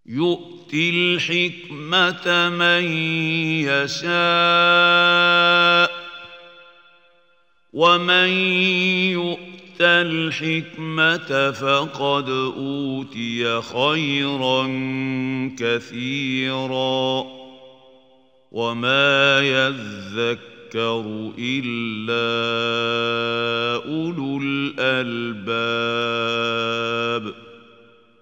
يؤتي الحكمة من يشاء ومن يؤت الحكمة فقد أوتي خيرا كثيرا وما يذكر إلا أولو الألباب.